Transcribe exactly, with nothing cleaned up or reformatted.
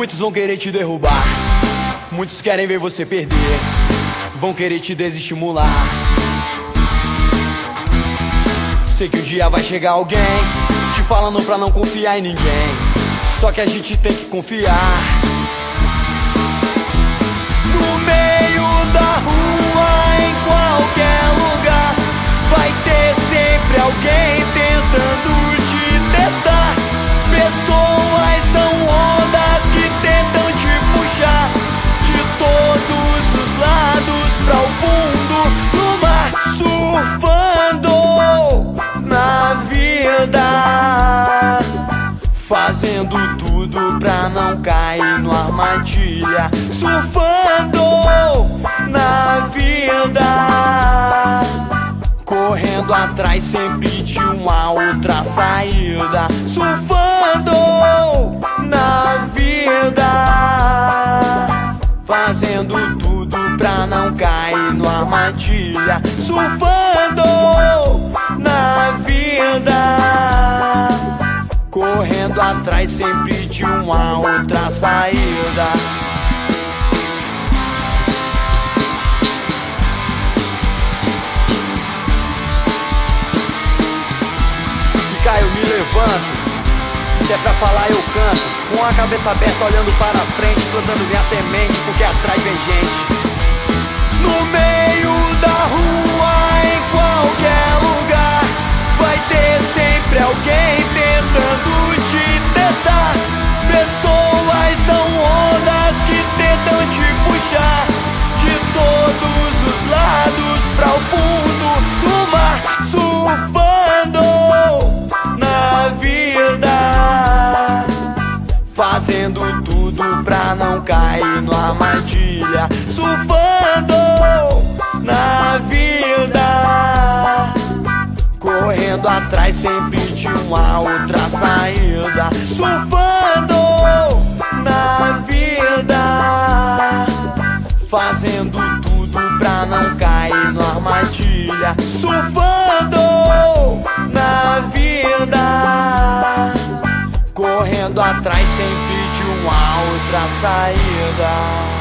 Muitos vão querer te derrubar, muitos querem ver você perder, vão querer te desestimular. Sei que um dia vai chegar alguém te falando pra não confiar em ninguém, só que a gente tem que confiar. No meio da rua, em qualquer lugar, vai ter sempre alguém tentando te testar. Pessoas são ondas que tentam te puxar de todos os lados pra o fundo do mar, surfando na vida, fazendo tudo pra não cair numa armadilha, surfando na vida, correndo atrás sempre de uma outra saída, surfando na vida, fazendo tudo pra não cair numa armadilha, surfando na vida, correndo atrás sempre de uma outra saída. Se cai eu me levanto, se é pra falar eu canto, com a cabeça aberta olhando para frente, plantando minha semente porque atrás vem gente. No meio da rua, em qualquer lugar, vai ter sempre alguém tentando te testar. Pessoas são ondas que tentam te puxar de todos os lados pra o fundo do mar, surfando na vida, fazendo tudo pra não cair numa armadilha, surfando na vida, correndo atrás sempre de uma outra saída, surfando na vida, fazendo tudo pra não cair numa armadilha, surfando na vida, correndo atrás sempre de uma outra saída.